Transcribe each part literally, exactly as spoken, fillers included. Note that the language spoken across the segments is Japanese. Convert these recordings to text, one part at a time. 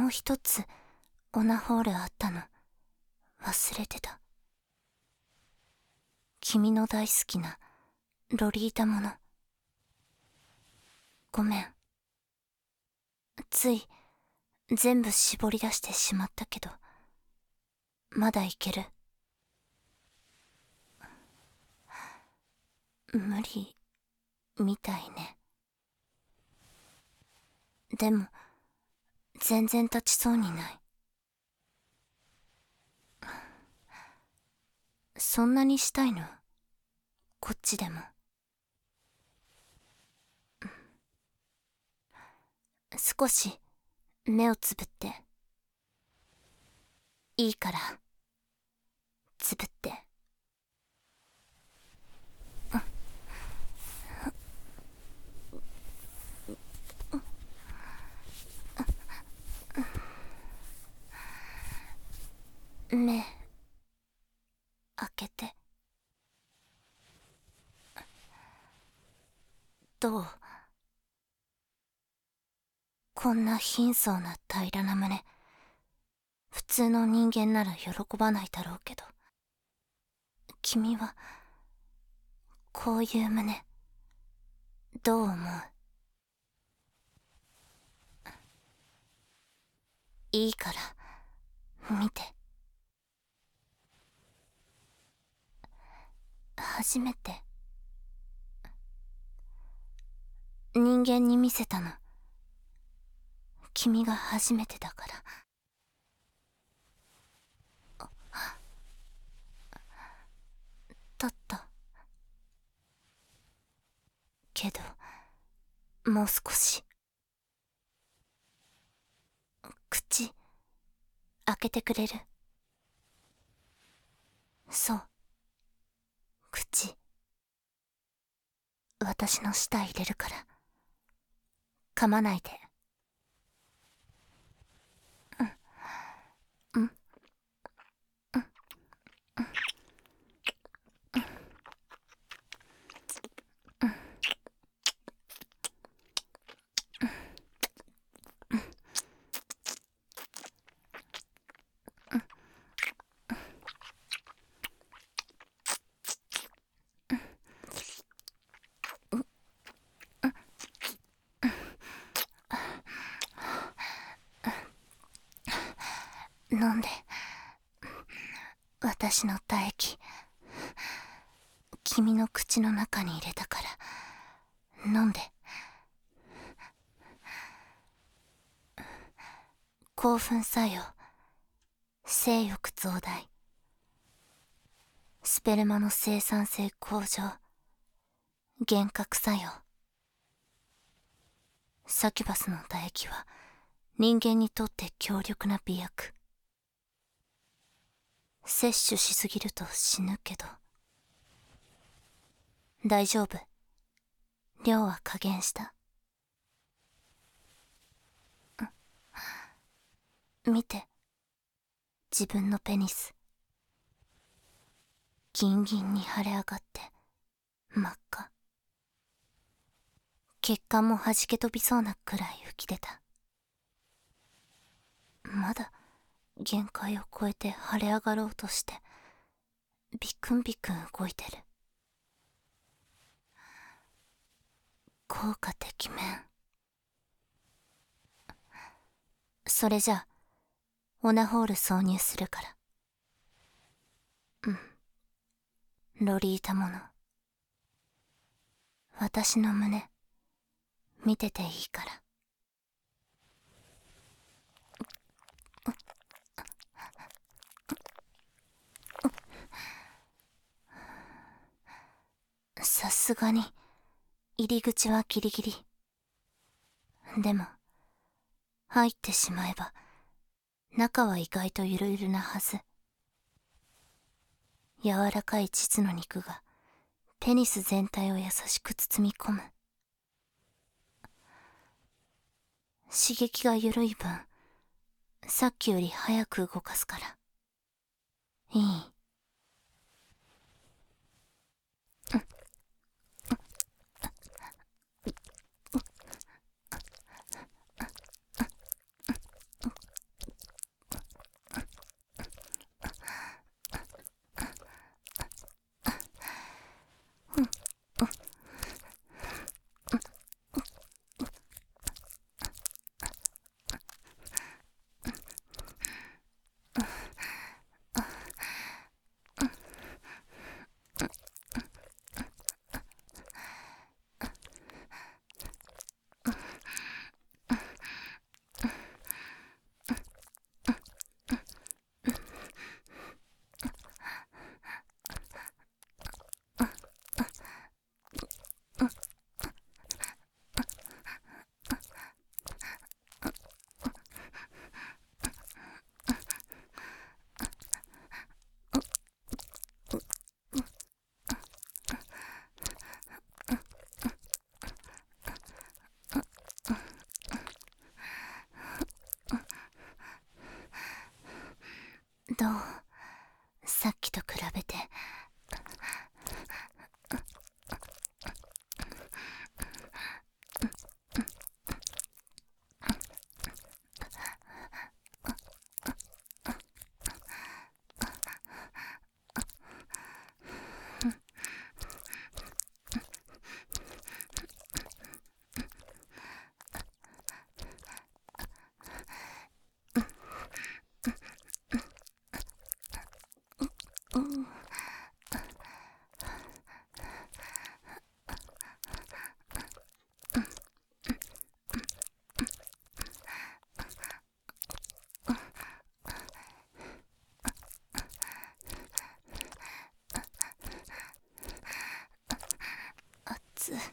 う一つオナホールあったの忘れてた。君の大好きなロリータもの。ごめん。つい全部絞り出してしまったけど、まだいける？無理みたいね。でも全然立ちそうにない。そんなにしたいの？こっちでも。少し目をつぶって。いいからつぶって。目開けて。どう？こんな貧相な平らな胸、普通の人間なら喜ばないだろうけど、君はこういう胸どう思う？いいから見て。初めて人間に見せたの君が初めてだから。だったけど、もう少し。口開けてくれる？そう、口。私の舌入れるから噛まないで。うんうん。飲んで。私の唾液君の口の中に入れたから飲んで。興奮作用、性欲増大、スペルマの生産性向上、幻覚作用。サキュバスの唾液は人間にとって強力な美薬。摂取しすぎると死ぬけど大丈夫。量は加減した。見て、自分のペニス。ギンギンに腫れ上がって真っ赤。血管も弾け飛びそうなくらい浮き出た。まだ限界を超えて腫れ上がろうとしてビクンビクン動いてる。効果てきめん。それじゃあオナホール挿入するから。うん、ロリータもの。私の胸見てていいから。さすがに入り口はギリギリ。でも入ってしまえば中は意外とゆるゆるなはず。柔らかい膣の肉がペニス全体を優しく包み込む。刺激が緩い分さっきより早く動かすから。いい？ どう？さっきと比べて。熱っ。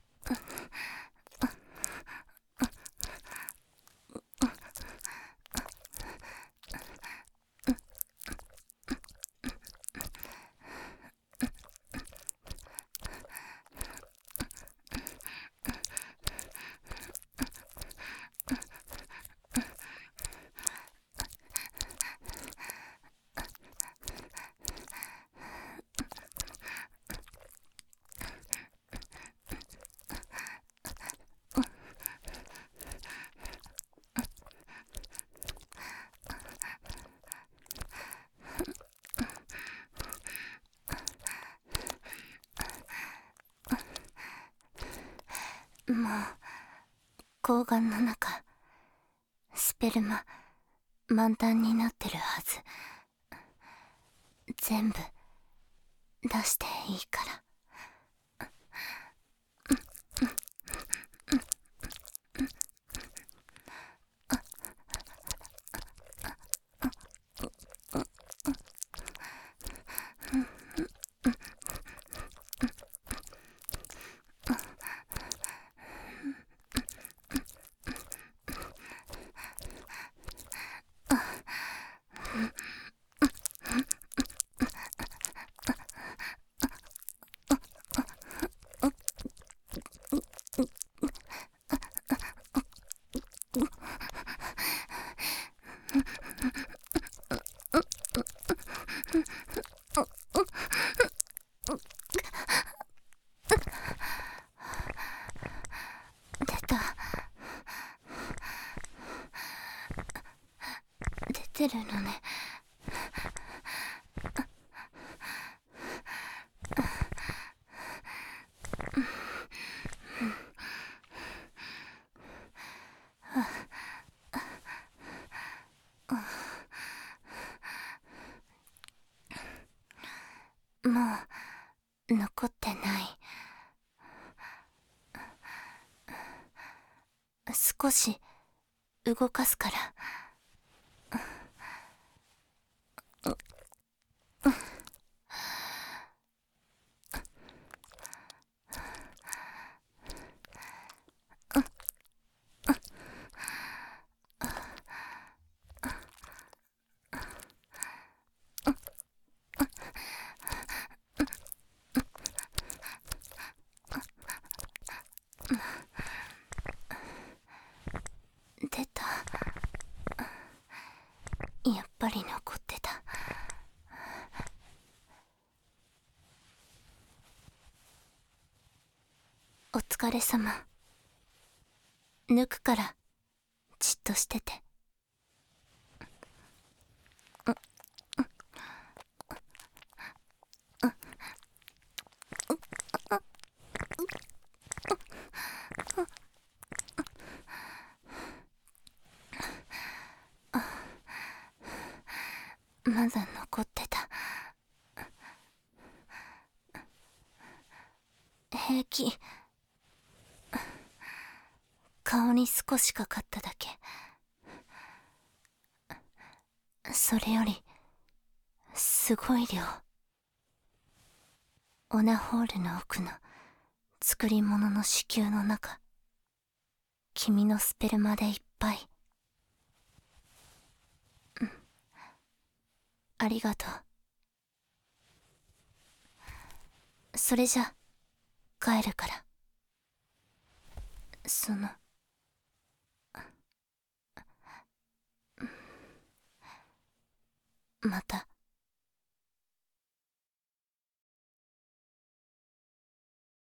もう睾丸の中スペルマ満タンになってるはず。全部出していいから。出た。出てるのね。もう残ってない。少し動かすから。出た。やっぱり残ってた。お疲れ様。抜くからじっとしてて。まだ残ってた。平気。顔に少しかかっただけ。それよりすごい量。オナホールの奥の作り物の子宮の中、君のスペルマでいっぱい。うん、ありがとう。それじゃ帰るから。そのまた